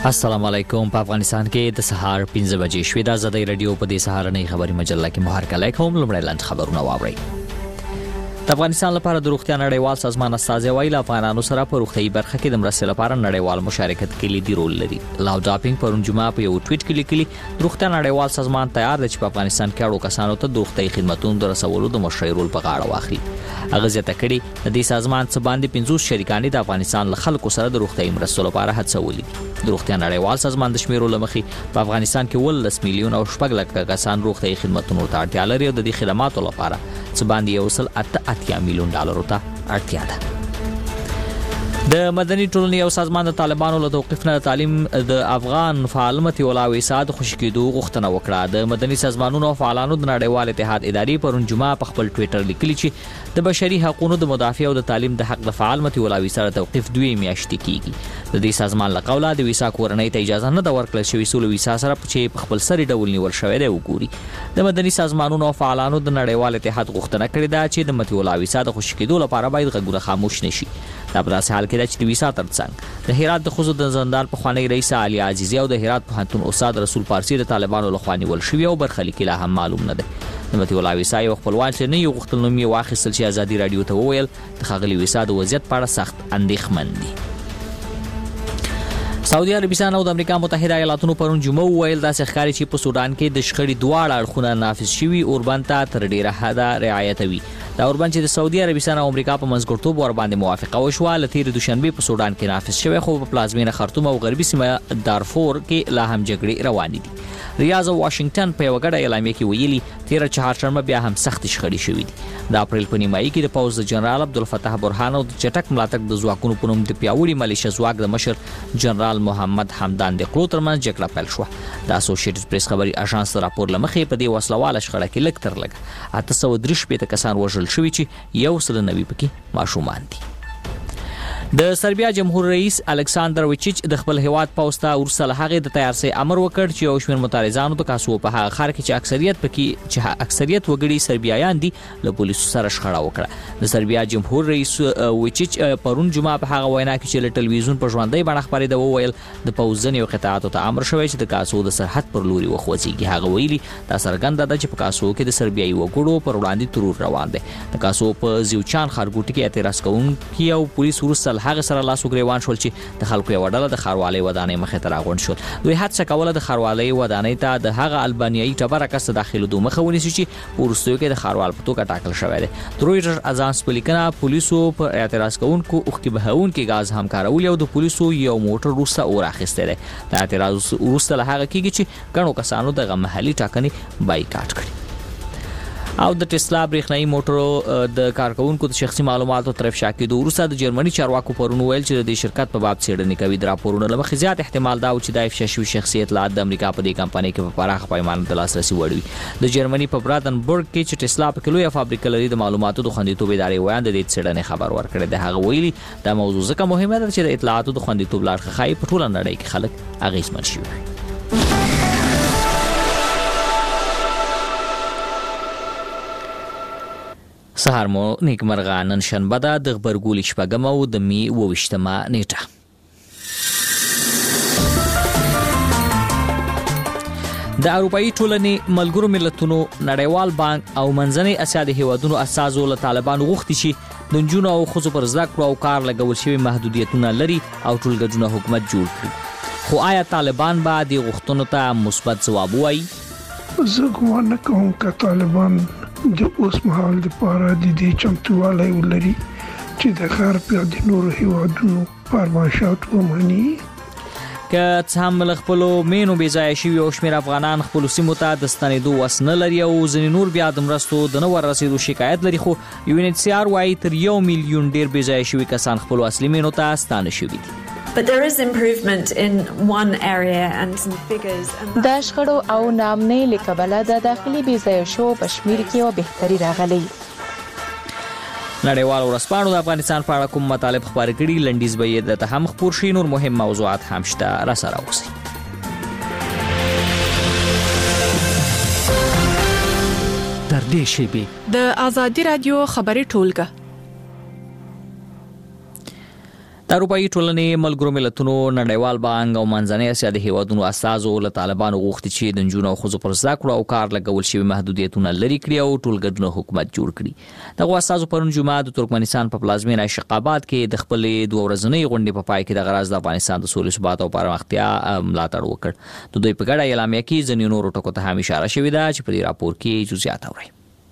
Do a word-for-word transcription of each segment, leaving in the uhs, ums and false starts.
السلام علیکم. په افغانستان کې د سهار پنځه بجې شوې د آزادۍ رادیو په دې سهارنۍ خبري مجله کې مو هرکلی کوم. لومړی لاندې خبرونه واورئ. د افغانستان لپاره د روغتیا نړیوال سازمان استازي ویلي افغانانو سره په روغتیايي برخه کې د مرستې لپاره نړیوال مشارکت کې لیدي رول لري. لاو ډاپینګ پرون جمعه په یو ټویټ کې لیکلي د روغتیا نړیوال سازمان تیار دی چې په افغانستان کې اړو کسانو ته د روغتیايي خدماتو د رسولو د مشرۍ رول په غاړه واخلي. هغه زیاته کړي د دې سازمان څخه باندې پنځوس شریکان د افغانستان له خلکو سره د روغتیايي مرستو لپاره هڅولي دي. د روغتیا نړیوال سازمان د شمیرو لمخې په افغانستان کې ولس میلیون او شپږ لک کسان روغتیايي خدماتو ته اړتیا لري او د دې خدماتو لپاره څه باندې یو سل اته اتیا میلیون ډالر ته اړتیا ده. د مدني ټولنې یو سازمان د طالبانو له توقیف نه تعلیم د افغان فعال متي ولاوي سات خوشی کېدو غوښتنه وکړه. د مدني سازمانونو او فعالانو د نړیوال اتحاد ادارې پرون جمعه په خپل ټویټر لیکلي چې د بشري حقوقو د مدافع او د تعلیم د حق د فعال متي ولاوي سره توقیف دوی میاشتې کیږي. د دې سازمان له قوله د ویسا کورنۍ ته اجازه نه د ورکړل شوی سول ویسا سره چې په خپل سری ډول نیول شوی دی وګوري. د مدني سازمانونو او فعالانو د نړیوال اتحاد غوښتنه کړې ده چې د متي ولاوي سره خوشی کېدو لپاره باید غږونه خاموش نشي. دا په داسې حال کې ده چې د ویسا ترڅنګ د هرات د خزو د زندان په خوانی رئیس علي عزیزي او د هرات پوهنتون استاد رسول پارسی د طالبانو له خوا نیول شوی او برخلیک لا هم معلوم نه ده. د متي ولا ویسا یو خپلوان چې نه یو غوښتل نوم یې واخیستل چې ازادي رادیو ته وویل د خغلی ویسا د وضعیت په اړه سخت اندېښمن دي. سعودي عربستان او د امریکا متحده ایالاتونو پرون جمعه ویل دا ښکاري چې په سودان کې د شخړې دواړه اړخونه نافذ شوي اوربند ته تر ډیره حده رعایت کوي. دا اوربند چې د سعودي عربستان او امریکا په منځګړیتوب ور باندې موافقه وشوه لتیر دوشنبه په سودان کې نافذ شوی خو په پلازمینه خرطوم او غربي سیمه دارفور کې لا هم جګړې روانې دي. ریاض او واشنگټن په یو غړ اعلامیه کې ویلي تیر چهارشنبه بیا هم سخت شخړې شوې دي. د اپریل په نیمایي کې د پوز جنرال عبدالفتاح برهان او د چټک ملاتړ د ځواکونو په نوم د پیاوړي ملیشه ځواک د مشر جنرال محمد حمدان دقلو ترمنځ جګړه پیل شوه. د اسوسییټډ پریس خبري اژانس راپور لمخې په دې وسلواله شخړه کې لږ تر لږه اته سوه درې شپېته کسان وژل شوي چې یو سل نوي پکې ماشومان دي. د سربیا جمهور رئیس الکساندر ویچیچ د خپل هیواد پوسټه ورسله هغه د تیارسي امر وکړ چې یو شمېر متارزانو د کاسو په هغه خار کې چې اکثریت پکې چې اکثریت وګړي سربیایان دي له پولیسو سره شخړه وکړه. د سربیا جمهور رئیس ویچیچ پرون جمعه په هغه وینا کې چې له ټلویزیون په ژوندۍ بڼه خبرې د وویل د پوزن یو قطاعاتو ته امر شوی چې د کاسو د سرحد پر لوري وخوځيږي. هغه ویلي دا څرګنده ده چې په کاسو کې د سربیایي وګړو پر وړاندې ترور روان دی. د کاسو په زیوچان خارګوټي کې اعتراض کوونکي او پولیس ورسره هغه سره لاس وان شول چې د خلکو یو ډله د خاروالۍ ودانۍ مخې ته راغونډ شول. دوی هڅه کوله د خاروالۍ ودانۍ ته د هغه البانیایي ټبره کس داخلو مخه ونیسي چې ورستیو کې د خاروال په توګه ټاکل شوی دی. د رویټر اژانس په لیکنه پولیسو په اعتراض کوونکو اوښکې بهونکي غاز هم کارول او د پولیسو یو موټر روسته اور اخیستی دی. د اعتراض وروسته له هغه کېږي چې ګڼو کسانو دغه محلي ټاکنې بایکاټ کړي. او د ټسلا برېښنايي موټرو د کارکونکو د شخصي معلوماتو تر افشا کېدو وروسته د جرمني چارواکو پرون ویل چې د شرکت په باب څېړنې کوي. د راپورونو له مخې زیات احتمال دا و چې د افشا شوي شخصي اطلاعات د امریکا په دې کمپنۍ کې په پراخه پیمانه د لاسرسي وړ وي. د جرمني په برادنبورګ کې چې ټسلا په کې لویه فابریکه لري د معلوماتو د خوندیتوب ادارې ویاند د دې څېړنې خبر ورکړی دی. هغه ویلي دا موضوع ځکه مهمه ده چې د اطلاعاتو د خوندیتوب لارښه ښایي په ټوله نړۍ کې خلک اغېزمن شي. سهار مو نیکمرغه. نن شنبه ده د غبرګولي شپږمه او د می اوویشتمه نیټه. د اروپایي ټولنې ملګرو ملتونو نړیوال بانک او منځنۍ اسیا د هیوادونو اساسو له طالبانو غوښتي چې د نجونو او ښځو پر زده کړو او کار لګول شوي محدودیتونه لري او ټولګډونه حکومت جوړ کړي. خو آیا طالبان به د غوښتنو ته مثبت ځواب ووایي؟ زه ګومان نه کوم که طالبان د اوس مهال لپاره د دې چمتووالی ولري چې د غرب یا د نورو هیوادونو فرمایشات ومني. که څه هم له خپلو مینو بېځایه شوي او شمېر افغانان خپلو سیمو ته د ستنېدو وس نه لري او ځینې نور بیا د مرستو د نه وررسېدو شکایت لري، خو یو ان ایچ سی آر وایي تر یو میلیون ډېر بېځایه شوي کسان خپلو اصلي مینو ته ستانه شوي دي. But there is improvement in one area and some figures. د شخړو او نامنۍ له کبله د داخلي بېځایه شو په شمېر کې یو بهتري راغلی. نړیوال ورځپاڼو د افغانستان په اړه کوم مطالب خپاره کړي لنډیز به یې دلته هم خپور شي. نور مهم موضوعات هم شته، راسره اوسئ. تر دې شیبې د آزادي رادیو خبري ټولګه. د د اروپאי ټولنې ملګرو ملتونو نړیوال بانک او منځنۍ اسیا د هیوادونو استازو له طالبانو غوښتي چې د نجونو او ښځو پر زده کړو او کار لګول شوي محدودیتونه لرې کړي او ټولګډونه حکومت جوړ کړي. دغه استازو پرون جمعه د ترکمنستان په پلازمینه اشقاباد کې د خپلې دوه ورځنۍ غونډې په پای کې د غرض د افغانستان د سولې ثبات او پرمختیا ملاتړ وکړ. د دوی په ګډه اعلامیه کې ځینې نورو ټکو ته هم اشاره شوې ده چې په دې راپور کې جزئیات اورئ.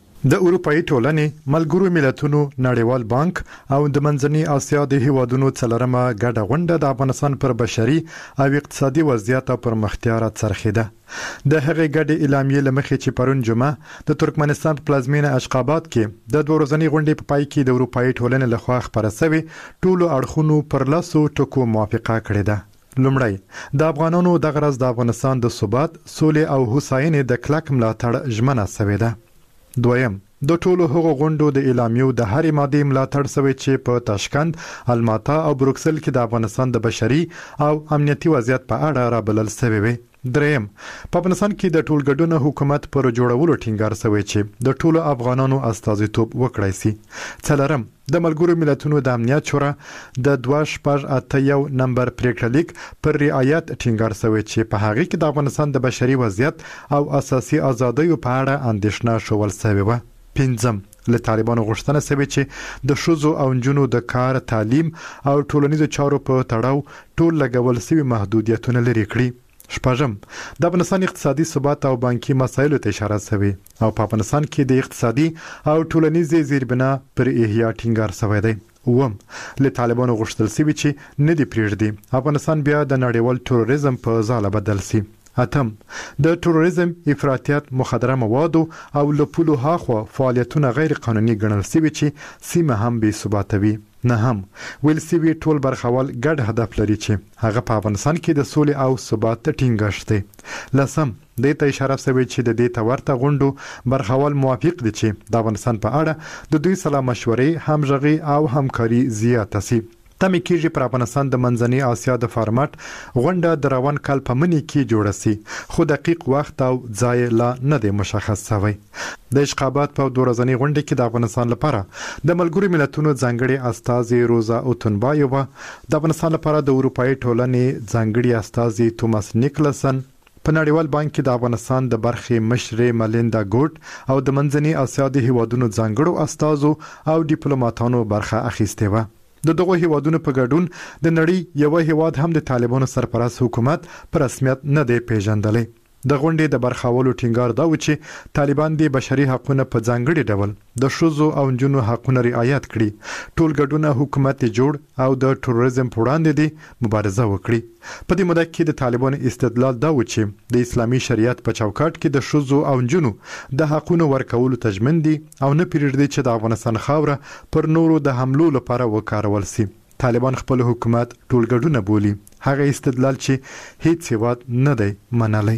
د اروپאי ټولنې ملګرو ملتونو نړیوال بانک او د منځنۍ اسیا د هیوادونو څلورمه ګډه غونډه د افغانستان پر بشري او اقتصادي وضعیت او پرمختیا را څرخیده. د هغې ګډې اعلامیې له مخې چې پرون جمعه د ترکمنستان په پلازمینه اشقاباد کې د دوه ورځنۍ غونډې په پای کې د اروپאי ټولنې لخوا خپاره شوې ټولو اړخونو پر لاسو ټکو موافقه کړې ده. لومړی د افغانانو د غرض د افغانستان د ثبات، سولې او هوساینې د کلک ملاتړ ژمنه شوې ده. دویم د ټولو هغو غونډو د اعلامیو د هرې مادې ملاتړ شوی چې په تاشکند، الماتا او بروکسل کې د افغانستان د بشري او امنیتي وضعیت په اړه رابلل شوی وي. دریم په افغانستان کې د ټولګډونه حکومت پر جوړولو ټینګار شوی چې د ټولو افغانانو استازیتوب وکړای شي. څلورم د ملګرو ملتونو د امنیت شورا د دوه شپږ اته یو نمبر پریکړه لیک پر رعایت ټینګار شوی چې په هغه کې د افغانستان د بشري وضعیت او اساسي ازادیو په اړه اندېښنه شول شوی و. پنځم له طالبانو غوښتنه شوې چې د ښځو او نجونو د کار، تعلیم او ټولنیزو چارو په تړاو ټول لګول شوي محدودیتونه لرې کړي. شپږم د افغانستان اقتصادي ثبات او بانکي مسایلو ته اشاره شوې او په افغانستان کې د اقتصادي او ټولنیزې زیربنا پر احیا ټینګار شوی دی. اوم له طالبانو غوښتل شوي چې نه دی پرېږدي افغانستان بیا د نړیوال تروریزم په ځاله بدل شي. اتم د تروریزم، افراطیت، مخدره موادو او له پولو هاخوا فعالیتونه غیر قانوني ګڼل شوي چې سیمه هم بې ثباته وي. نهم ویل شوي ټول برخوال ګډ هدف لري چې هغه په افغانستان کې د سولې او ثبات ټینګښت دی. لسم دې ته اشاره شوې چې د دې ته ورته غونډو برخوال موافق دي چې د افغانستان په اړه د دوی سره مشورې، همغږي او همکاري زیاته شي. تمه کېږي پر افغانستان د منځنۍ اسیا د فارمټ غونډه د روان کال په مني کې جوړه شي، خو دقیق وخت او ځای لا نه دی مشخص شوی. د اشقاباد په دوه ورځنۍ غونډه کې د افغانستان لپاره د ملګرو ملتونو ځانګړي استازي روزا اوتنبایووا، د افغانستان لپاره د اروپאי ټولنې ځانګړي استازي توماس نیکلسن، په نړیوال بانک کې د افغانستان د برخې مشرې ملیندا ګوټ او د منځنۍ اسیا د هیوادونو ځانګړو استازو او ډیپلوماټانو برخه اخیستې و. د دغه هیوادونو په ګډون د نړۍ یو هیواد هم د طالبانو سرپرست حکومت په رسمیت نه دی پیژندلی. د غونډې د برخاولو ټینګار دا و چې طالبان د بشري حقوقو په ځانګړي ډول د ښځو او نجونو حقوقو رعایت کړي، ټول ګډونه حکومت جوړ او د تروریزم پر وړاندې دی مبارزه وکړي. په دې موده کې د طالبانو استدلال دا و چې د اسلامي شریعت په چوکاټ کې د ښځو او نجونو د حقوقو ورکولو تضمین دي او نه پرېږدي چې د افغانستان خاوره پر نورو د حملو لپاره وکارول شي. طالبان خپل حکومت ټولګډونه بولي، هغه استدلال چې هیڅ هیواد نه دی منلی.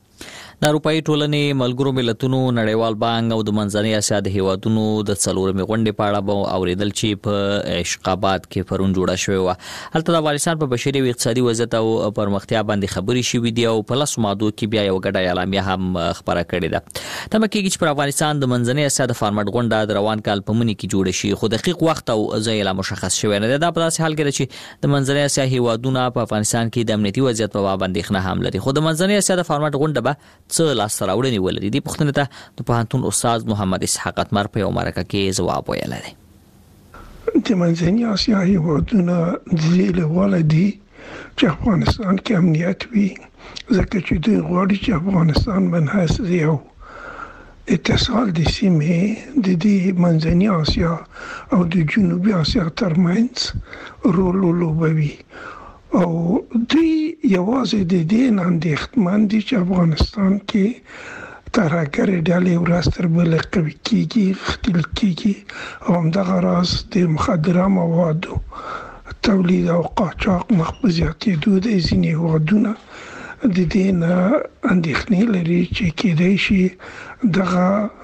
د اروپאי ټولنې ملګرو ملتونو نړیوال بانک او د منځنۍ اسیا د هیوادونو د څلورمې غونډې په اړه به اوریدل چې په اشقاباد کې پرون جوړه شوې وه. هلته د افغانستان په بشري او اقتصادي وضعیت او پرمختیا باندې خبرې شوې دي او په لسو مادو کې بیا یو ګډه اعلامیه هم خپره کړې ده. تمه کېږي چې پر افغانستان د منځنۍ اسیا د فارمټ غونډه د روان کال په مني کې جوړه شي، خو دقیق وخت او ځای لا مشخص شوی نه دی. دا په داسې حال کې ده چې د منځنۍ اسیا هیوادونه په افغانستان کې د امنیتي وضعیت په باب اندېښنه هم لري، خو د منځنۍ اسیا د فارمټ غونډه به څه لاسته راوړنې ولري. دې پوښتنې ته د پوهنتون استاد محمد اسحاق اتمر په یو مرکه کې ځواب ویلی دی. د منځنۍ اسیا هیوادونه د دې لپاره دي چې افغانستان کې امنیت وي، ځکه چې دوی غواړي چې افغانستان منحص یو اتصال د سیمې د دې منځنۍ اسیا او د جنوبي اسیا ترمنځ رول ولوبوي او دوی یوازې د دې نه اندېښمن دي چې افغانستان کې ترهګرې ډلې ورځ تر بلې قوي کېږي، ښکېل کېږي او همدغه راز د مخدره موادو تولید او قاچاق مخ په زیاتېدو دی. ځینې هېوادونه د دې نه اندېښنې لري چې کېدای شي دغه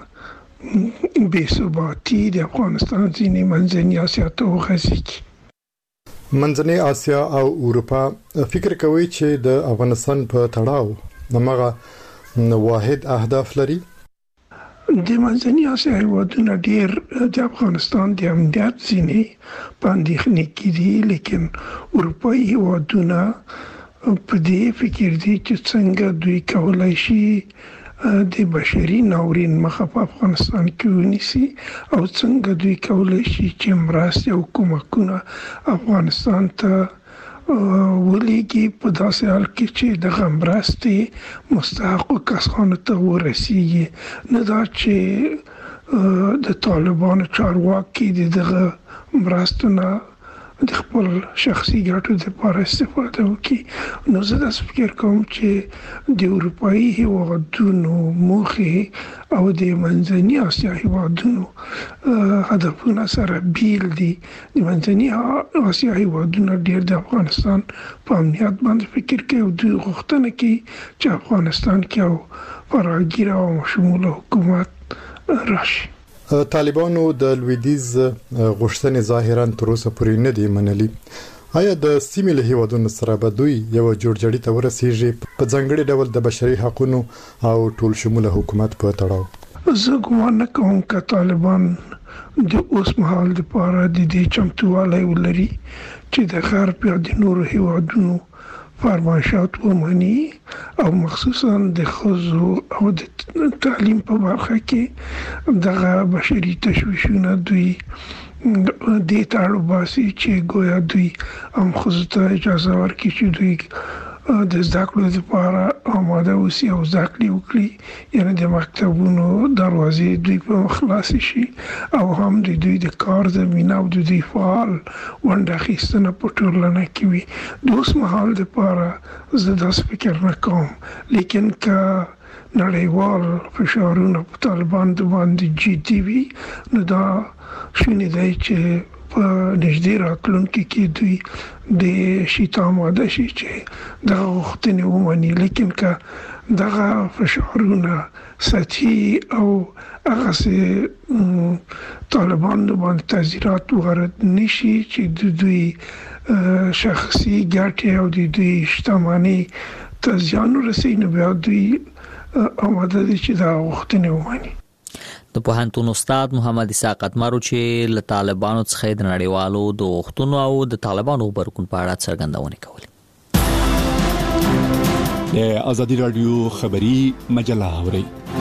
بې ثباتي د افغانستان ځینې منځنۍ اسیا ته وغځېږي. منځنۍ اسیا او اروپا فکر کوي چې د افغانستان په تړاو دغه واحد اهداف لري. د منځني اسیا هیوادونه ډیر د افغانستان د امنیت ځینې په اندېښنې کې دي، لیکن اروپایي هیوادونه په دې فکر دي چې څنګه دوی کولای شي د بشري ناورین مخه په افغانستان کې ونیسي او څنګه دوی کولای شي چې مرستې او کومکونه افغانستان ته ولېږي په داسې حال کې چې دغه مرستې مستحقو کسانو ته ورسیږي، نه دا چې د طالبانو چارواکي د دغه مرستو نه د خپل شخصي ګټو لپاره استفاده وکړي. نو زه داسې فکر کوم چې د اروپایي هیوادونو موخې او د منځني اسیا هیوادونو هدفونه سره بیل دي. د منځني اسیا هیوادونه ډېر د افغانستان په امنیت باندې فکر کوي او دوی غوښتنه کوي چې افغانستان کې یو فراگیر او شموله حکومت راشي. طالبانو د لویدیز غوښتنې ظاهرا تر اوسه پورې نه دي منلي. آیا د سیمې له هیوادونو سره به دوی یو جوړجاړي ته ورسیږي په ځانګړي ډول د بشري حقوقو او ټول شموله حکومت په تړاو؟ زه ګومان نه کوم چې طالبان د اوس مهال لپاره د دې چمتووالی ولري چې د غرب یا د نورو هیوادونو فرمایشات ومني او مخصوصا د ښځو او د تعلیم په برخه کې دغه بشري تشویشونه دوی دې ته اړ باسي چې ګویا دوی هم ښځو ته اجازه ورکړي چې دوی د زده کړو لپاره آماده اوسي او زده کړې وکړي، یعنې د مکتبونو دروازې دوی په خلاص شي او هم د دوی د کار زمینه او د دوی فعال ونډه اخیستنه په ټولنه کې وي. د اوس مهال لپاره زه داسې فکر نه کوم، لیکن که نړیوال فشارونه په طالبان باندې جدي وي نو دا شونې دی چې په نږدې راتلونکي کې دوی د شیطه آماده شي چې دغه غوښتنې ومني. لیکن که دغه فشارونه سطحي او هغسې طالبانو باندې تعزیرات وارد نشي چې د دوی شخصي ګټې او د دوی شتمنۍ ته زیان ورسوي، نو بیا دوی آماده دي چې دا غوښتنې ومني. د پوهنتون استاد محمد اسحاق اتمرو چې له طالبانو څخه د نړیوالو د غوښتنو او د طالبانو غبرګون په اړه څرګندونه کوله. د ازادي رادیو خبری مجله اوري.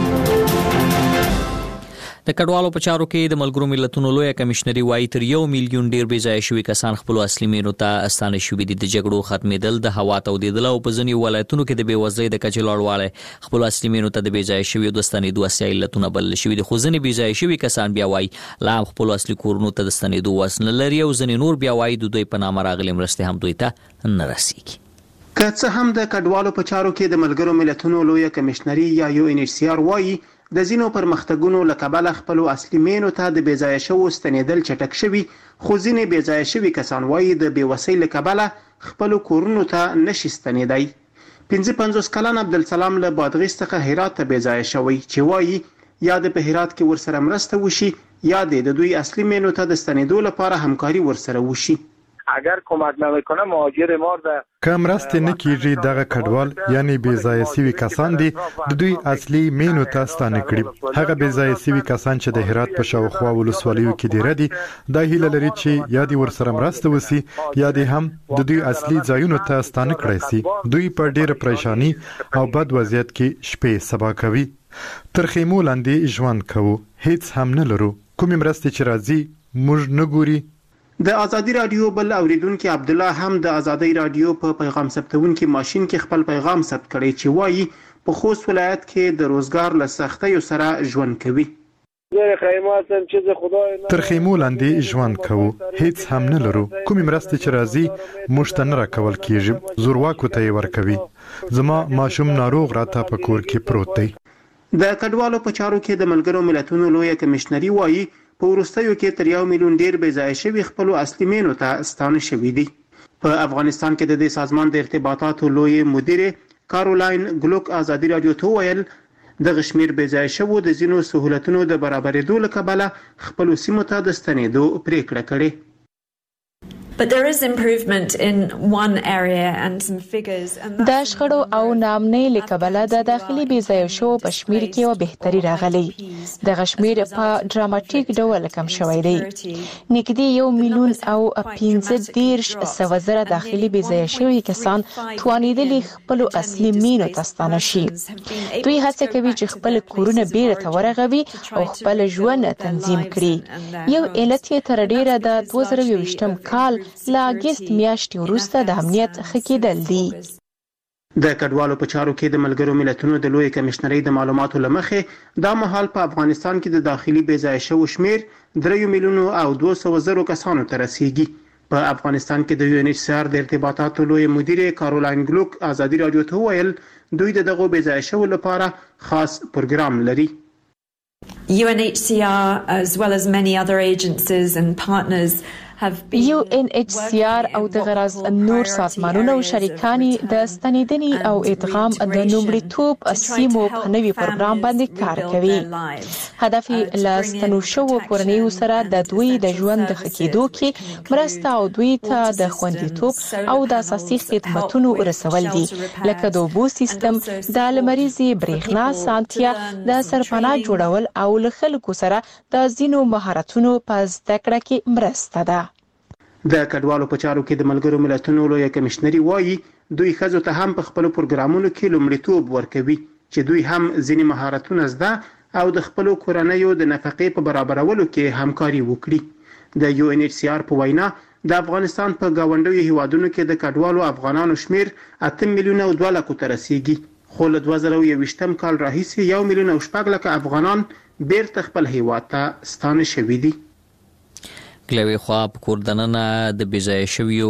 د کډوالو په چارو کې د ملګرو ملتونو لوی کمشنري وایي تر یو میلیون ډیر بې ځای شوي کسان خپل اصلي مینو ته استانه شوي دي. د جګړو ختمېدل، د هوا تودېدل او په ځینې ولایتونو کې د بې وزلۍ د کچې لوړوالی خپل اصلي مینو ته د بې ځای شوي د ستنېدو اساسي علتونه بلل شوي دي. خو ځینې بې ځای شوي کسان بیا وایي لا هم خپل اصلي کورونو ته د ستنېدو وس نه لري او ځینې نور بیا وایي د دوی په نامه راغلي مرستې هم دوی ته نه رسیږي. که څه هم د کډوالو په چارو کې د ملګرو ملتونو لوی کمشنري یا یو ان ایچ سی آر وایي د ځینو پرمختګونو له کبله خپل اصلي مینو ته د بې ځایه شوو ستنېدل چټک شوي، خو ځینې بې ځایه شوي کسان وایي د بې وسۍ له کبله خپلو کورونو ته نشي ستنېدی. پنځه پنځوس کلن عبدالسلام له بادغیس څخه هرات ته بې ځایه شوی چې وایي یا د په هرات کې ورسره مرسته وشي یا د دوی اصلي مینو ته د ستنېدو لپاره همکاري ورسره وشي. اگر کمک نمیکنه مهاجر ما در که مرسته نکیږي دغه کډوال یعنی بې ځایه سوي کسان دي د دوی اصلي مینو ته ستانه کړي. هغه بې ځایه سوي کسان چې د هرات په شاوخوا ولسوالیو کې دي ردي دا هیله لري چې یا دې ورسره مرسته وسی یا دې هم د دوی اصلي ځایونو ته ستانه کړي سي. دوی په ډېر پریشانی او بد وضعیت کې شپې سبا کوي. تر خیمو لاندې ژوند کوو، هیڅ هم نه لرو، کومې مرستې چې راځي موږ نه ګوري. د ازادي رادیو بل اوریدونکو عبد الله هم د ازادي رادیو په پیغام ثبتونکو ماشين کې خپل پیغام ثبت کړی چې وایي په خوست ولایت کې د روزګار له سختیو سره ژوند کوي. تر خیمو لاندې ژوند کوو، هیڅ هم نه لرو، کومې مرستې چې راځي موږ ته نه راکول کیږي، زورواکو ته یې ورکوي. زما ماشوم ناروغ راته په کور کې پروت دی. د کډوالو په چارو کې د ملګرو ملتونو لوی کمشنري وایي په وروستیو کې تر یو میلیون ډیر بې ځای شوي خپل اصلي مینو ته ستانه شوي دي. په افغانستان کې د دې سازمان د ارتباطاتو لوی مدیر کارولاین ګلوک ازادي رادیو ته ویل د غشمیر بې ځای شوو د ځینو سہولتونو د برابرېدو له کبله خپل سیمو ته د ستنېدو پریکړه کړې. But there is improvement in one area and some figures. د شخړو او نامنۍ له کبله د داخلي بېځایه شو په شمېر کې یوه بهتري راغلی. دغه شمېر په ډراماټیک ډول کم شوی دی. نږدې یو میلیون او پنځه دېرش سوه زره داخلي بېځایه شوي کسان توانېدلي خپلو اصلي مینو ته ستانه شي. دوی هڅه کوي چې خپل کورونه بیرته ورغوي او خپل ژوند تنظیم کړي. یو علت یې تر ډېره د دوه زره یوویشتم کال له اګست میاشتې وروسته د امنیت ښه کېدل دي. د کډوالو په چارو کې د ملګرو ملتونو د لوی کمشنرۍ د معلوماتو له مخې دا مهال په افغانستان کې د داخلي بېځایه شوو شمېر درې میلیونو او دوه سوه زرو کسانو ته رسیږي. په افغانستان کې د یو ان ایچ سی آر د ارتباطاتو لوی مدیر کارولاین ګلوک ازادي راډیو ته وویل دوی د دغو بېځایه شوو لپاره خاص پروګرام لري. U N H C R as well as many other agencies and partners یو ان ایچ سی آر او د غرض نور سازمانونه او شریکانی د ستنېدنې او ادغام د لومړیتوب سیمو په نوي پروګرام باندې کار کوي. هدف یې له ستنو شوو کورنیو سره د دوی د ژوند د ښه کېدو کې مرسته او دوی ته د خوندیتوب او د اساسي خدمتونو رسول دي، لکه د اوبو سیستم، د لمریزې برېښنا سانتیا، د سرپناه جوړول او له خلکو سره د ځینو مهارتونو په زده کړه کې مرسته ده. د کډوالو په چارو کې د ملګرو ملتونو لوی کمشنري وایي دوی ښځو ته هم په خپلو پروګرامونو کې لومړیتوب ورکوي چې دوی هم ځینې مهارتونه زده او د خپلو کورنیو د نفقې په برابرولو کې همکاري وکړي. د یو ان ایچ سی آر په وینا د افغانستان په ګاونډیو هیوادونو کې د کډوالو افغانانو شمیر اته میلیونه او دوه لکو ته رسیږي، خو له دوه زره یوویشتم کال راهیسې یو میلیون او شپږ لکه افغانان بیرته خپل هیواد ته ستانه شوي دي. کلوي خوا په کور دننه د بېځایه شویو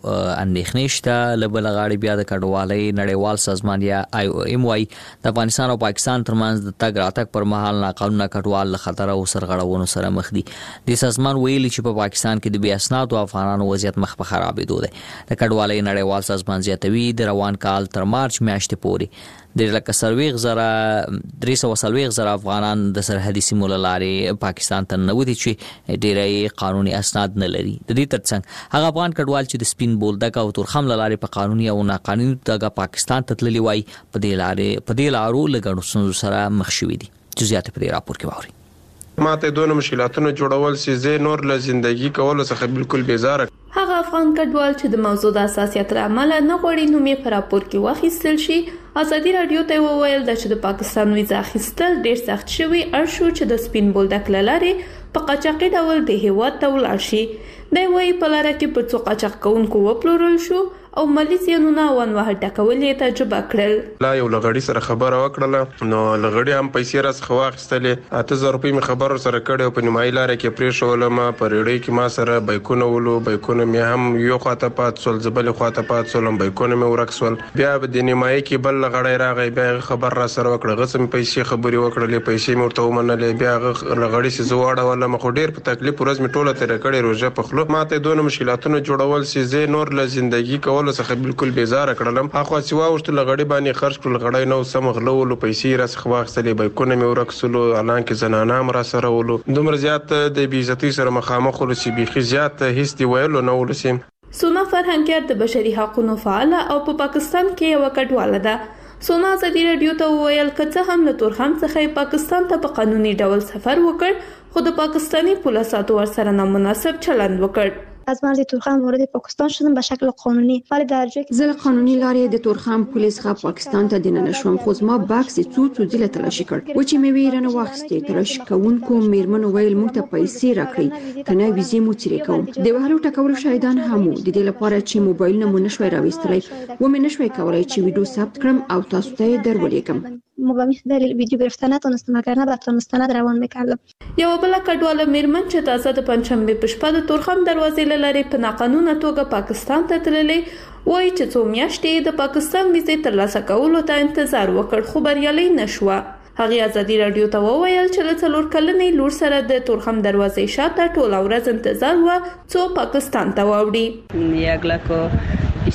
اندېښنې شته. له بله غاړې بیا د کډوالۍ نړیوال سازمان یا آی او ایم وايي د افغانستان او پاکستان ترمنځ د تګ راتګ پر مهال ناقانونه کډوال له خطر او سرغړونو سره مخ دي. د سازمان ویلي چې په پا پاکستان کې د بې اسنادو افغانانو وضعیت مخ په خرابېدو دی. د کډوالۍ نړیوال سازمان زیاتوي د روان کال تر مارچ میاشتې پورې د لکه څلوېښت زره درې سوه څلوېښت زره افغانان د سرحدي سیمو له لارې پاکستان ته ننوتي چې ډېری یې قانوني اسناد نه لري. د دې ترڅنګ هغه افغان کډوال چې د سپین بولدک او تورخم له لارې په قانوني او ناقانوني توګه پاکستان ته تللي وای په دې لارې په دې لارو له ګڼو ستونزو سره مخ شوي دي. جزئیات په دې راپور کې واورئ. ماته دونه مشکلاتونه جوړول چې زه نور له ژوندۍ کولو څخه بالکل بیزاره. هغه افغان کډوال چې د موضوع د حساسیت له امله نه غواړي نوم یې په راپور کې واخیستل شي، ازادي راډیو ته وویل چې د پاکستان ویزا اخیستل ډېر سخت شوی اړ شو چې د سپین بولدک له لارې په قاچاقي ډول د هیواد ته ولاړ شي. دی وايي په لاره کې پر څو قاچاق کوونکو وپلورل شو او مالی زیانونه او انواع ډکول یې تجربه کړل. لا یو لغړی سره خبره وکړله نو لغړی هم پیسې راڅخه واخیستلې، اته زره روپۍ مې خبر سره کړی او په نیمایي لاره کې پرېښولم. په ریډۍ کې ما سره بیکونه ولو، بیکونه مې هم یو خواته پات سول، زه بلې خواته پات سولم، بیکونه مې ورک سول. بیا به د نیمایي کې بل لغړی راغی، بیا خبر را سره وکړه، هغه څه مې پیسې خبرې وکړلې، پیسې مې ورته ومنلې. بیا هغه لغړی چې زه واړولم خو ډېر په تکلیف ورځ مې ټوله تېره کړې، روژه په خوله. ماته دونه مشکلاتونه جوړول چې زه نور له زندګي کولو څخه بالکل بیزاره کړلم. اخوا چې واوښتو لغړی باندې خرج کړل، لغړی نو سم غلولو، پیسې راڅخه واخیستلې، بیکونه مې ورک سولو، حالانکه زنانه هم را سره ولو. دومره زیات د بې عزتۍ سره مخامخ ولو چې بیخي زیات هیڅ دې ویلو نه ولسي. سونا فرهنګیار د بشري حقوقو فعاله او په پاکستان کې یو کډواله ده. سونا ازادي راډیو ته وویل که څه هم له تورخم څخه پاکستان ته په قانوني ډول سفر وکړ، خو د پاکستانی پولیسو ورسره نامناسب چلند وکړ. از مرز تورخم وارد پاکستان شدم به شکل قانونی، ولی در جایی که زل قانونی لارې د تورخم پولیس څخه پاکستان ته دننه شوم، خو زما بکس څو څو ځله تلاشي کړ. و چې مې ویرنه واخیستې، تلاشي کوونکو میرمنو ویل موږ ته پیسې راکړئ کنه ویزې مو چیرې کوم. د وهلو ټکولو شاهدان هم وو، د دې لپاره چې موبایلونه مو نشوي راویستلی و مې نشوي کولای چې ویډیو ثبت کړم او تاسو ته یې درولېږم. مقامی دلیل ویدیو گرفتن نتونستم اگر نه بعد مستند روان میکردم. یو بل کډواله میرمن چې تازه د پنځشنبه په شپه د تورخم دروازې لارې په ناقانونه توګه پاکستان ته تللې، وایي چې څو میاشتې د پاکستان ویزې ترلاسه کولو ته انتظار وکړ خو بریالۍ نشوه. هغه ازادي راډیو ته وویل چې له څلور کلنې لور سره د تورخم دروازې شاته ټوله ورځ انتظار و څو پاکستان ته واوړي. یک لک و بیست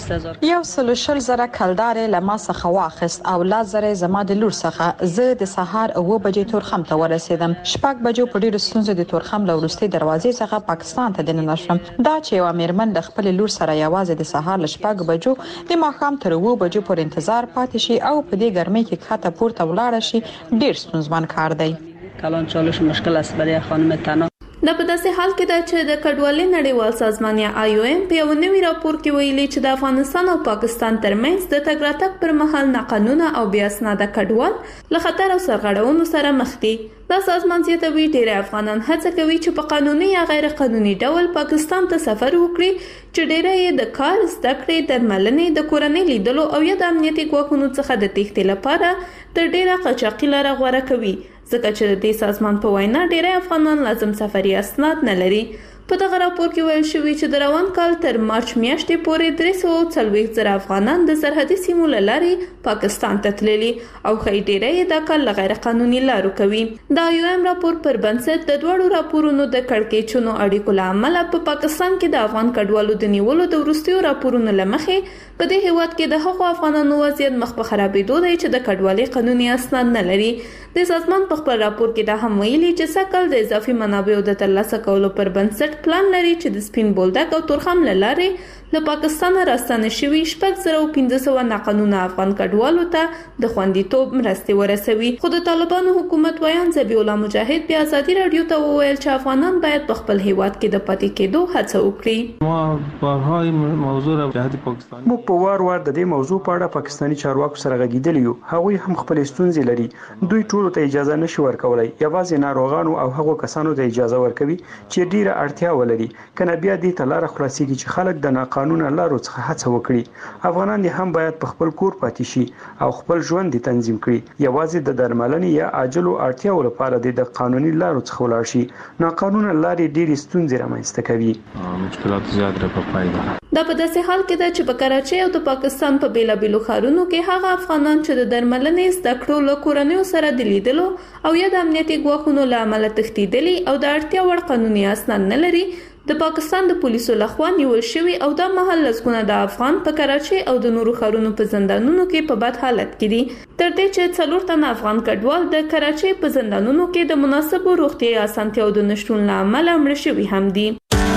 یو سل شل زره کلدار لما څخه واخست او لا زره زما د لور څخه زه د سهار اوه بجې تورخم ته ورسېدم. شپږ بجو په ډیرو ستونزو د تورخم له وروستۍ دروازې څخه پاکستان ته دننه شوم. دا چې یو میرمن د خپل لور سره یوازې د سهار له شپږ بجو د ماښام تر اوه بجو پورې انتظار پاتې شي او په دې ګرمۍ کې کاته پورته ولاړ شي ډیر ستونزمن کار دی. کلان چالش مشکل است برای خانم تنها. دا په داسې حال کې ده چې د کډوالۍ نړیوال سازمان یا آی او ایم په یو نوي راپور کې ویلي چې د افغانستان او پاکستان ترمنځ د تګ راتګ پر مهال ناقانونه او بې اسناده کډوال له خطر او سرغړونو سره مخ دي. دا سازمان زیاتوي ډېر افغانان هڅه کوي چې په قانوني یا غیر قانوني ډول پاکستان ته سفر وکړي چې ډېر یې د کار، زده کړې، درملنې، د کورنۍ لیدلو او یا د امنیتي ګواښونو څخه د تېښتې لپاره تر ډېره قاچاقي لاره غوره کوي، ځکه چې د دې سازمان په وینا ډېری افغانان لازم سفري اسناد نه لري. په دغه راپور کې ویل شوي چې د روان کال تر مارچ میاشتې پورې درې سوه څلوېښت زره افغانان د سرحدي سیمو له لارې پاکستان ته تللي او ښایي ډېری یې دا کار له غیر قانوني لارو کوي. د آی او ایم راپور پر بنسټ د دواړو راپورونو د کړکېچونو اړیکو له امله په پا پاکستان کې د افغان کډوالو د نیولو د وروستیو راپورونو له مخې په دې هیواد کې د هغو افغانانو وضعیت مخ په خرابېدو دی چې د کډوالۍ قانوني اسناد نه لري. د سازمان په خپل راپور کې دا هم ویلي چې سږ د اضافي منابعو د ترلاسه کولو پر بنسټ پلان لري چې د سپین بولدک او تورخم له لارې له پاکستان راستانه شوي شپږ زره او پنځه سوه ناقانونه افغان کډوالو ته د خوندیتوب مرستې ورسوي. خو د طالبانو حکومت ویان ذبیح الله مجاهد بیا ازادي راډیو ته وویل چې افغانان باید په خپل هیواد کې د پاتې کېدو هڅه وکړي. ما بارهای موضوع را جهت پاکستان مو په وار وار د دې موضوع په اړه پاکستاني چارواکو سره غږیدلی یو. هغوی هم خپل ستونزې لري. دوی ټول ته اجازه نشي ورکولای. یوازې ناروغانو او هغو کسانو ته اجازه ورکوي چې ډیره اړتیا ولري. کنه بیا دې ته لاره خلاصيږي چې خلک د ناقانونه لارو څخه هڅه وکړي. افغانان هم باید په خپل کور پاتې شي او خپل ژوند تنظیم کړي. یوازې د درملنې یا عاجلو اړتیاو لپاره د قانوني لارو څخه ولاړ شي. ناقانونه لارې ډېرې ستونزې رامنځته کوي. مشکلات زیات را په پای ده. دا په داسې حال کې ده چې په کراچۍ او د پاکستان په بیلابیلو ښارونو کې هغه افغانان چې د درملنې، زده کړو، له کورنیو سره د لیدلو او یا د امنیتي ګواښونو له امله تښتېدلي او د اړتیا وړ قانوني اسناد نه لري د پاکستان د پولیسو لخوا نیول شوي او دا مهال لسګونه د افغان په کراچۍ او د نورو ښارونو په زندانونو کې په بد حالت کې دي. تر دې چې څلور تنه افغان کډوال د کراچۍ په زندانونو کې د مناسبو روغتیايي اسانتیاو د نشټون له امله مړه شوي هم دي.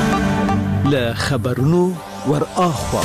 له خبرونو ور اخوا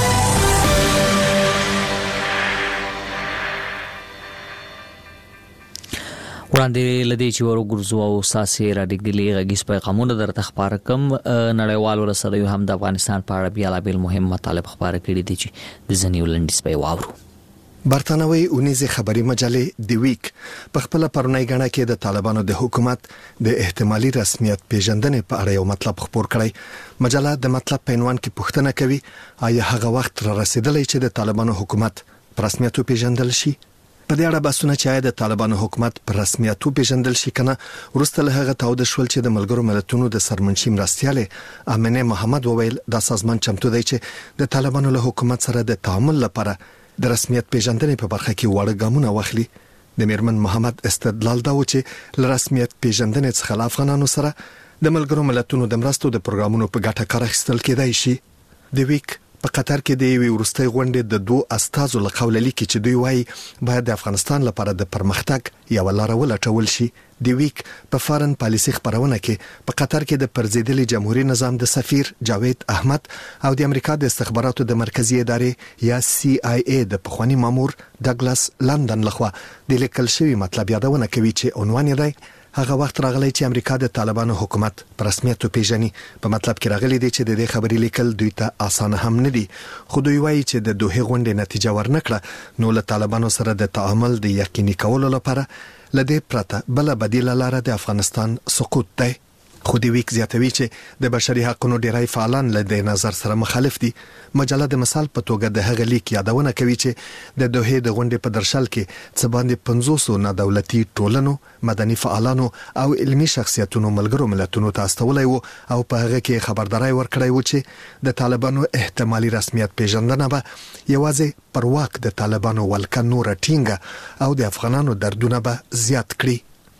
وړاندې لدی چې ورګرځو او ساسي را ډیګلی غږیس پیغامونه درته خبر کم نړیوال ورسره هم د افغانستان په اړه بیا لا بیل مهم مطالب خبره کړې دي چې د زنیو لنډیس په واورو. برتانوي اونیزه خبري مجله دی ویک په خپل پرونی غاڼه کې د طالبانو د حکومت د احتمالي رسمیت پیژندنې په اړه یو مطلب خبر کړی. مجله د مطلب په عنوان کې پوښتنه کوي آیا هغه وخت را رسیدلی چې د طالبانو حکومت په رسمیت پیژندل شي؟ په دې اړه بحثونه چې د طالبانو حکومت په رسمیت پیژندل شي کنه ورسته له هغه تاود شول چې د ملګرو ملتونو د سرمنشي مرستياله امنه محمد وویل د سازمان چمتو دی چې د طالبانو له حکومت سره د تعامل لپاره د رسمیت پیژندنې په برخه کې وړ ګامونه واخلي. د میرمن محمد استدلال دا و چې ل رسمیت پیژندنې څخه افغانانو سره د ملګرو ملتونو د مرستو د پروګرامونو په ګټه کار اخیستل کېدای شي. د ویک په قطر کې د یوې ورستۍ غونډې د دوه استازو له قوله لیکي چې دوی وايي باید د افغانستان لپاره د پرمختګ یو لار ولټول شي. د ویک په فارن پالیسي خبرونه کې په قطر کې د پرزیدلي جمهوریت نظام د سفیر جاوید احمد او د امریکا د استخباراتو د مرکزی ادارې یا سی آی ای د پخوانی مامور ډاګلاس لندن لخوا د لیکل شوی مطلب یادونه کوي چې عنوان یې هغه وخت راغلی چې امریکا د طالبانو حکومت په رسمیت پیژني. په مطلب کې راغلی دی چې د دې خبرې لیکل دوی ته اسانه هم نه دي. خو دوی وایي چې د دوه غونډې نتیجه ورنکړه نو له طالبانو سره د تعامل د یقیني کولو لپاره لدې پرته بل بدیل لاره د افغانستان سقوط دی. خو د ویک زیاتوي چې د بشري حقوقو ډیری فعالان له دې نظر سره مخالف دي. مجله د مثال په توګه د هغه لیک یادونه کوي چې د دوه د غونډې په درشل کې څه باندې پنځوس نه دولتي ټولنو، مدني فعالانو او علمي شخصیتونو ملګرو ملتونو ته استولای وو او په هغه کې خبرداري ورکړی و چې د طالبانو احتمالي رسمیت پیژندنه به یوازې پر واک د طالبانو ولکه نور ټینګه او د افغانانو دردونه به زیات کړي.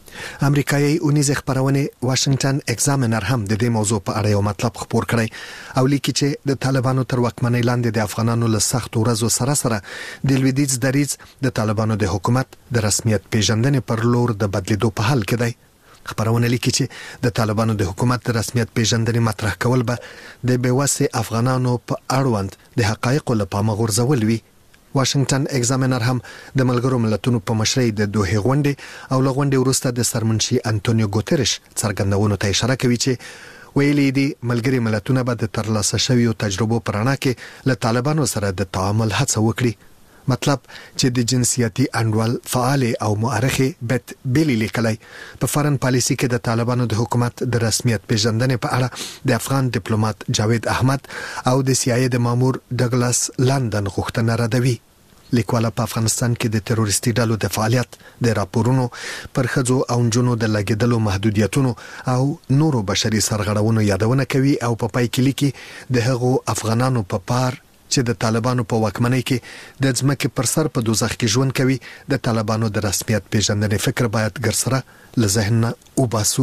امریکایي اونیز خبرونه واشنگټن ایگزامینر هم د دې موضوع په اړه یو مطلب خبر کړی او لیکي چې د طالبانو تر واکمنۍ لاندې د افغانانو له سخت ورځو سره سره د لویدیځ دریځ د طالبانو د حکومت د رسمیت پیژندنې پر لور د بدلیدو په حال کې دی. خبرونه لیکي چې د طالبانو د حکومت د رسمیت پیژندنې مطرح کول به د بیوسه افغانانو په اړوند د حقایقو لپاره غورځول وي. واشنگټن ایگزامینر هم د ملګرو ملتونو په مشرۍ د دوه غونډې او لغونډې وروسته د سرمنشي انټونیو ګوتریش څرګندونو ته اشاره کوي چې ویلي دي ملګري ملتونه به د ترلاسه شویو تجربو پر اړه کې له طالبانو سره د تعامل هڅه وکړي. مطلب چې د جنسيتي انډول فعال او مؤرخه بیت بیلی لیکلی په فارن پالیسي کې د طالبانو د حکومت د رسمیت پیژندنې په اړه د افغان ډیپلوماټ جاوید احمد او د سی آی ای د مامور ډګلاس لندن غوښتنه ردوي. لیکواله په افغانستان کې د تروریستي ډلو د فعالیت د راپورونو پر خځو او نجونو د لګیدلو محدودیتونو او نورو بشري سرغړونو یادونه کوي او په پای کې لیکي د هغو افغانانو په پار چې د طالبانو په واکمنۍ کې د ځمکې پر سر په دوزخ کې ژوند کوي د طالبانو د رسمیت پیژندنې فکر باید ګرسره له ذهن وباسو.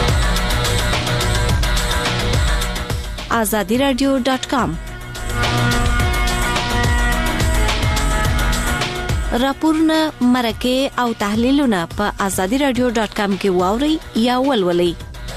azadi radio dot com راپورونه مرکه او تحلیلونه په azadi radio dot com کې واوري یا ولولئ.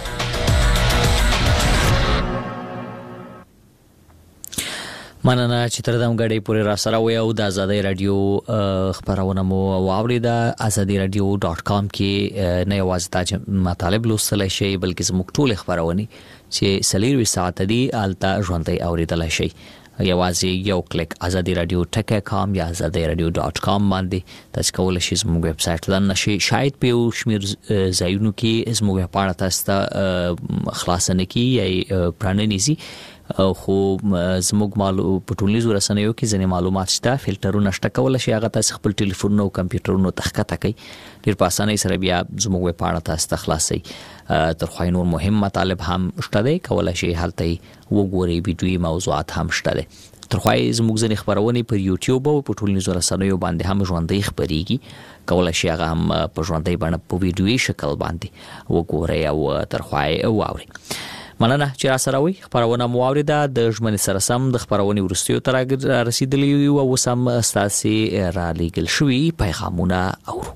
مننه چې تر دم غړې پورې را سره وي او د ازادي رادیو خبرونه مو واوریدا. azadi radio dot com کې نه یوازې تاسو مطالب لوستل شي بلکې زموږ ټول خبرونه چې سلیروي ساعت دي آلتا ژوندۍ اوریدل شي. یوازې یو کلیک azadi radio dot com یا azadi radio dot com باندې تاسو کولای شئ زموږ ویب سټ لن شي. شاید په یو شمیر ځایونو کې زموږ په اړه تاسو خلاصنه کی یا پراننیزي خو زموږ مالو په ټولنیزو رسنیو کې ځینې معلومات شته فلټرونه شته کولای شي هغه تاسو خپل ټلیفون او کمپیوټرونو تخکته کوي ډیر په اسانۍ سره بیا زموږ په اړه تاسو خلاصي. تر خو نور مهم مطالب هم شته دی کولای شي هلته وګورئ ویډیوي موضوعات هم شته دی. تر خو زموږ ځینې خبرونه په یوټیوب او په ټولنیزو رسنیو باندې هم ژوندۍ خبريږي کولای شي هغه هم په ژوندۍ باندې په ویډیوي شکل باندې وګورئ او تر خو واورئ. مننه چې را سره وي خبرونه مو اوریدا د ژمنې سره سم د خبرونه ورستیو تر رسیدلی او سم اساسي را لېګل شوی پیغامونه اورو.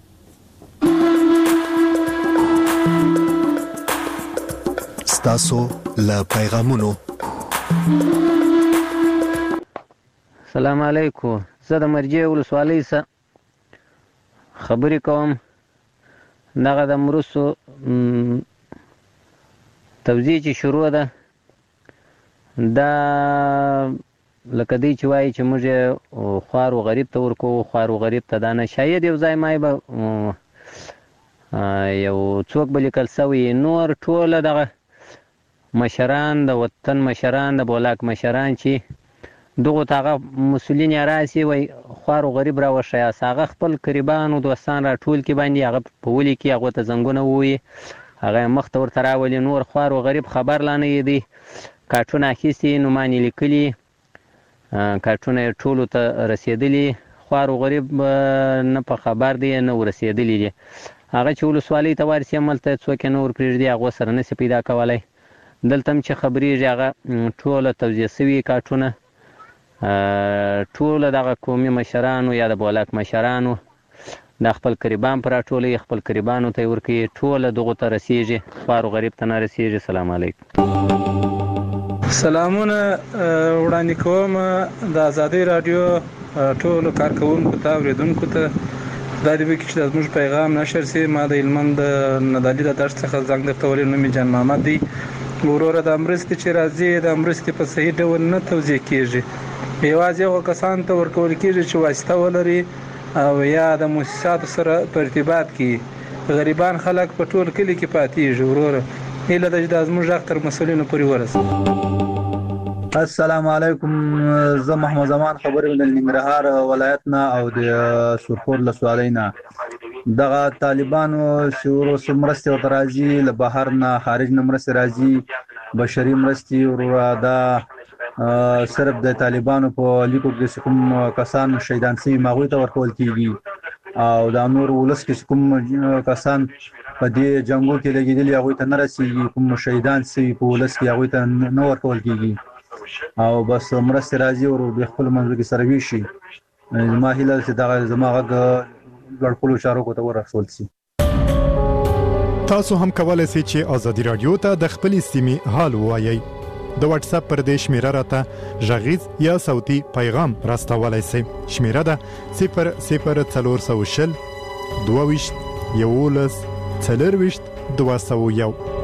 ستاسو له پیغامونو. السلام علیکم زه د مرجې ولسوالۍ څخه خبرې کوم. دغه د مرسو توزیع چې شروع ده دا لکه دی چې وایي چې موږ خوار و غریب ته ورکو خوار و غریب ته دا نه شاید یو ځای مای به یو څوک به لیکل سوی نور ټوله دغه مشران د وطن مشران د بولاک مشران چې دغه تاغه مسولین راسي وای خوار و غریب را وشیاس هغه خپل قریبان او دوستان را ټول کې باندې هغه په ولي کې هغه ته زنګونه ووي هغه مخ ته ورته راولي نور خوار و غریب خبر لانه دی کارټونه اخیستي نومانی لیکلي کارټونه ټولو ته رسیدلی خوار و غریب نه په خبر دی نه ورسیدلی دي هغه چې ولسوالۍ ته ورسي عملته څوک نه ور پرېږدي هغه سره نسی پیدا کولای دلته چې خبرې هغه ټوله توزیع سوي کارټونه ټوله دغه قومي مشرانو یا د بولاک مشرانو د خپل قریبان پر ټولې خپل قریبانو ته ورکی ټوله دغه ته رسیږي خوار غریب ته نه رسیږي. السلام علیکم. سلامونه وړاندې کوم د ازادي رادیو ټولو کارکونکو ته اوریدونکو ته دا دی چې د موږ پیغام نشر سي ما د علمند ندالي د درس څخه زنګ درته ولې نومي جان محمد دی وروره د امرستي چې راځي د امرستي په صحیح ډول نه توزیع کیږي یوازې هغه کسان ته ورکول کیږي چې واسطه ولري او یا د مؤسساتو سره په ارتباط کې غریبان خلک په ټول کلی کې پاتېږي وروره هله د زموږ اختر مسولینو پورې ورسه. السلام علیکم زه محمد زمان خبرې د ننګرهار ولایت نه او د سرخور لسوالۍ نه دغه طالبانو شورو سمرستي او تراجي له بهر نه خارج نه مرستي راځي بشري مرستي وروره دا صرف د طالبانو په لیکو کې کوم کسان شهیدان شوي ماغوی ته ورکول کیږي او دا نور ولس کې کوم کسان په دې جنگو کې لګیدلي هغه ته نه رسیږي، کوم شهیدان سي په ولس کې هغه ته نه ورکول کیږي او بس مرسته راځي او د خپل منځ کې سره ویشي. ما هیله چې دا زموږ ګډ چارو کو ته ورسول شي. تاسو هم کولای شئ چې ازادي رادیو ته د خپل سیمې حال ووایي. د واتس اپ پر دې شمیره راته غږیز یا صوتي پیغام راستولای شئ. شمیره ده صفر صفر څلور سوه شل دوه ویشت یولس څلور ویشت دوه سوه یو.